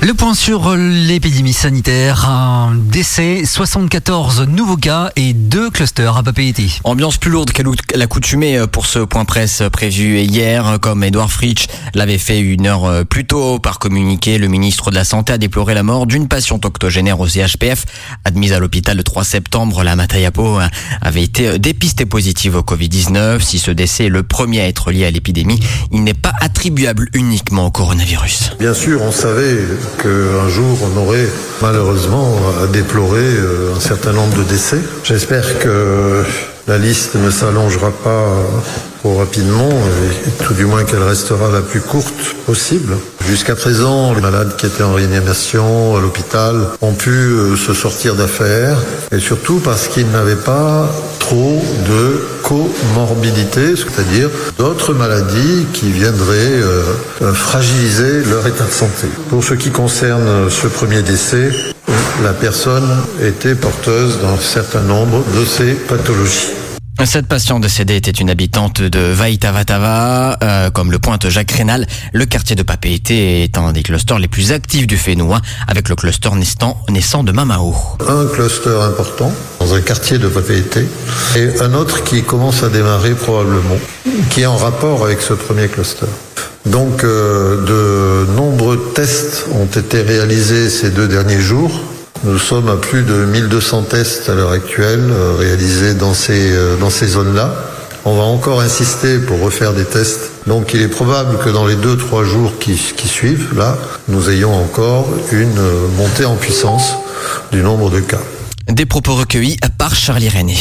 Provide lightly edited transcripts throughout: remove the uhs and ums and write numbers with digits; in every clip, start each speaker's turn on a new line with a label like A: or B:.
A: Le point sur l'épidémie sanitaire, un décès, 74 nouveaux cas et 2 clusters à Papeete.
B: Ambiance plus lourde qu'à l'accoutumée pour ce point presse prévu hier, comme Edouard Fritsch l'avait fait une heure plus tôt. Par communiqué, le ministre de la Santé a déploré la mort d'une patiente octogénaire au CHPF. Admise à l'hôpital le 3 septembre, la Matayapo avait été dépistée positive au Covid-19. Si ce décès est le premier à être lié à l'épidémie, il n'est pas attribuable uniquement au coronavirus.
C: Bien sûr, on savait qu'un jour on aurait malheureusement à déplorer un certain nombre de décès. J'espère que la liste ne s'allongera pas trop rapidement, et tout du moins qu'elle restera la plus courte possible. Jusqu'à présent, les malades qui étaient en réanimation à l'hôpital ont pu se sortir d'affaires, et surtout parce qu'ils n'avaient pas trop de comorbidité, c'est-à-dire d'autres maladies qui viendraient fragiliser leur état de santé. Pour ce qui concerne ce premier décès, la personne était porteuse d'un certain nombre de ces pathologies.
B: Cette patiente décédée était une habitante de Vaitavatava, comme le pointe Jacques Rénal. Le quartier de Papeete est un des clusters les plus actifs du Fénois, avec le cluster naissant de Mamao.
C: Un cluster important dans un quartier de Papeete et un autre qui commence à démarrer probablement, qui est en rapport avec ce premier cluster. Donc de nombreux tests ont été réalisés ces 2 derniers jours. Nous sommes à plus de 1200 tests à l'heure actuelle réalisés dans ces zones-là. On va encore insister pour refaire des tests. Donc il est probable que dans les 2-3 jours qui suivent, là, nous ayons encore une montée en puissance du nombre de cas.
B: Des propos recueillis par Charlie René.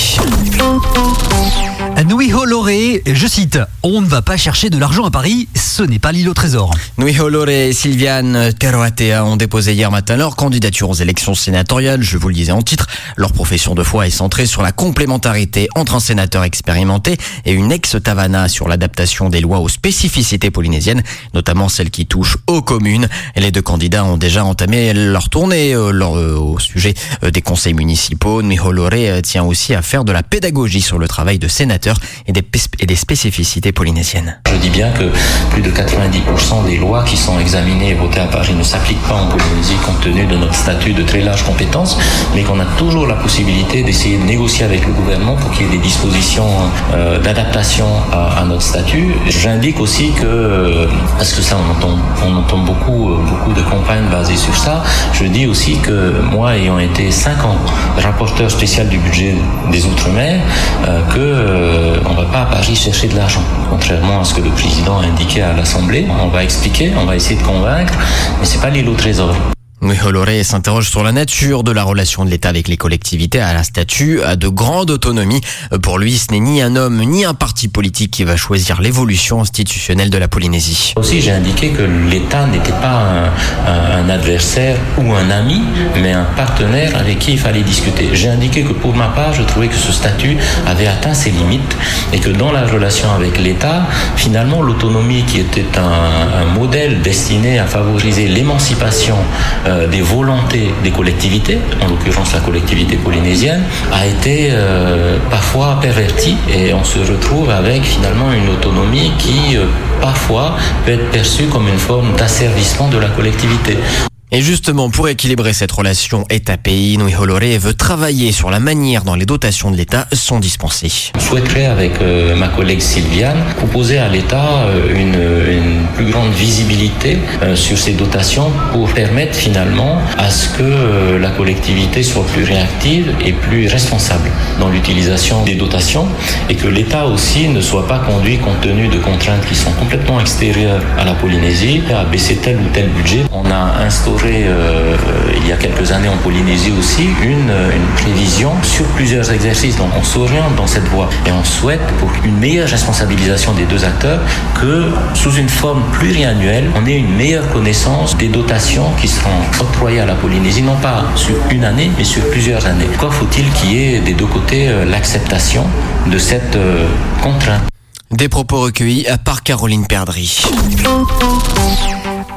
A: Nuiho Loré, je cite, on ne va pas chercher de l'argent à Paris, ce n'est pas l'île au trésor.
B: Nuiho Loré et Sylviane Teroatea ont déposé hier matin leur candidature aux élections sénatoriales. Je vous le disais en titre, leur profession de foi est centrée sur la complémentarité entre un sénateur expérimenté et une ex-Tavana sur l'adaptation des lois aux spécificités polynésiennes, notamment celles qui touchent aux communes. Les 2 candidats ont déjà entamé leur tournée au sujet des conseils municipaux. Nuiho Loré tient aussi à faire de la pédagogie sur le travail de sénateur et des spécificités polynésiennes.
D: Je dis bien que plus de 90% des lois qui sont examinées et votées à Paris ne s'appliquent pas en Polynésie compte tenu de notre statut de très large compétence, mais qu'on a toujours la possibilité d'essayer de négocier avec le gouvernement pour qu'il y ait des dispositions d'adaptation à notre statut. J'indique aussi que, parce que ça on entend beaucoup de campagnes basées sur ça, je dis aussi que moi ayant été 5 ans rapporteur spécial du budget des Outre-mer, on va pas à Paris chercher de l'argent. Contrairement à ce que le président a indiqué à l'Assemblée, on va expliquer, on va essayer de convaincre, mais c'est pas l'île au trésor.
B: Nuiho Loré s'interroge sur la nature de la relation de l'État avec les collectivités à la statut de grande autonomie. Pour lui, ce n'est ni un homme ni un parti politique qui va choisir l'évolution institutionnelle de la Polynésie.
D: Aussi, j'ai indiqué que l'État n'était pas un adversaire ou un ami, mais un partenaire avec qui il fallait discuter. J'ai indiqué que pour ma part, je trouvais que ce statut avait atteint ses limites et que dans la relation avec l'État, finalement, l'autonomie qui était un modèle destiné à favoriser l'émancipation des volontés des collectivités, en l'occurrence la collectivité polynésienne, a été parfois pervertie et on se retrouve avec finalement une autonomie qui parfois peut être perçue comme une forme d'asservissement de la collectivité.
B: Et justement, pour équilibrer cette relation État-pays, Nuiho Loré veut travailler sur la manière dont les dotations de l'État sont dispensées.
D: Je souhaiterais, avec ma collègue Sylviane, proposer à l'État une plus grande visibilité sur ces dotations pour permettre finalement à ce que la collectivité soit plus réactive et plus responsable dans l'utilisation des dotations et que l'État aussi ne soit pas conduit, compte tenu de contraintes qui sont complètement extérieures à la Polynésie, à baisser tel ou tel budget. On a instauré il y a quelques années en Polynésie aussi une prévision sur plusieurs exercices. Donc on s'oriente dans cette voie et on souhaite, pour une meilleure responsabilisation des 2 acteurs, que sous une forme pluriannuelle, on ait une meilleure connaissance des dotations qui seront octroyées à la Polynésie, non pas sur une année, mais sur plusieurs années. Encore faut-il qu'il y ait des 2 côtés l'acceptation de cette contrainte.
B: Des propos recueillis par Caroline Perdry.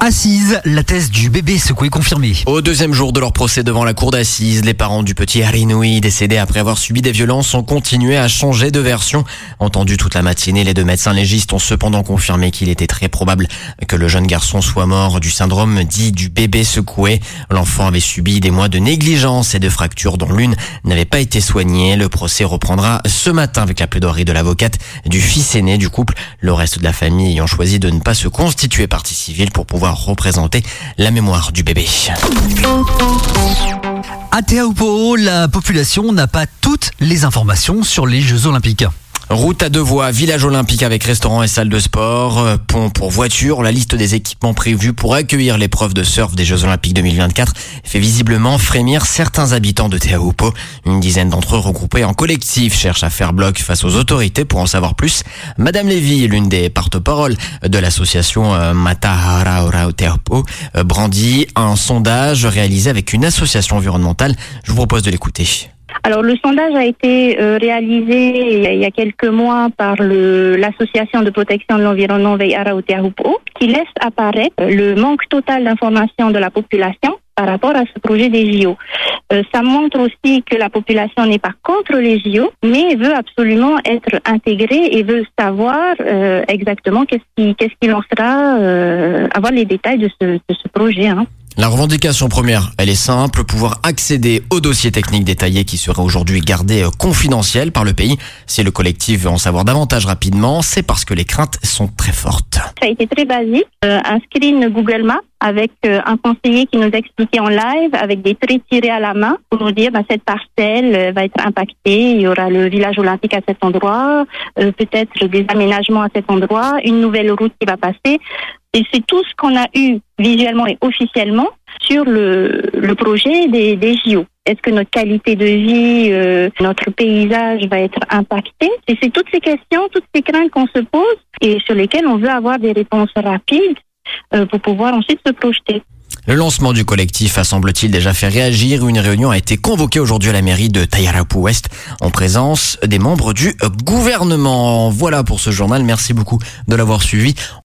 A: Assise, la thèse du bébé secoué confirmée.
B: Au deuxième jour de leur procès devant la cour d'assises, les parents du petit Harinui, décédé après avoir subi des violences, ont continué à changer de version. Entendus toute la matinée, les deux médecins légistes ont cependant confirmé qu'il était très probable que le jeune garçon soit mort du syndrome dit du bébé secoué. L'enfant avait subi des mois de négligence et de fractures dont l'une n'avait pas été soignée. Le procès reprendra ce matin avec la plaidoirie de l'avocate du fils aîné du couple. Le reste de la famille ayant choisi de ne pas se constituer partie civile pour pouvoir représenter la mémoire du bébé.
A: À Teahupo'o, la population n'a pas toutes les informations sur les Jeux Olympiques.
B: Route à deux voies, village olympique avec restaurant et salle de sport, pont pour voitures. La liste des équipements prévus pour accueillir l'épreuve de surf des Jeux Olympiques 2024 fait visiblement frémir certains habitants de Teahupo'o. Une dizaine d'entre eux regroupés en collectif cherchent à faire bloc face aux autorités pour en savoir plus. Madame Lévy, l'une des porte-paroles de l'association Matahara Teahupo'o, brandit un sondage réalisé avec une association environnementale. Je vous propose de l'écouter.
E: Alors le sondage a été réalisé il y a quelques mois par l'association de protection de l'environnement Veiara au Teahupo'o, qui laisse apparaître le manque total d'information de la population par rapport à ce projet des JO. Ça montre aussi que la population n'est pas contre les JO, mais veut absolument être intégrée et veut savoir exactement qu'est-ce qu'il en sera, avoir les détails de ce projet.
B: La revendication première, elle est simple, pouvoir accéder aux dossiers techniques détaillés qui seraient aujourd'hui gardés confidentiels par le pays. Si le collectif veut en savoir davantage rapidement, c'est parce que les craintes sont très fortes.
E: Ça a été très basique, un screen Google Maps avec un conseiller qui nous expliquait en live avec des traits tirés à la main pour nous dire cette parcelle va être impactée, il y aura le village olympique à cet endroit, peut-être des aménagements à cet endroit, une nouvelle route qui va passer. Et c'est tout ce qu'on a eu visuellement et officiellement sur le projet des JO. Est-ce que notre qualité de vie, notre paysage va être impacté? Et c'est toutes ces questions, toutes ces craintes qu'on se pose et sur lesquelles on veut avoir des réponses rapides pour pouvoir ensuite se projeter.
B: Le lancement du collectif a, semble-t-il, déjà fait réagir. Une réunion a été convoquée aujourd'hui à la mairie de Tayarapu Ouest en présence des membres du gouvernement. Voilà pour ce journal. Merci beaucoup de l'avoir suivi.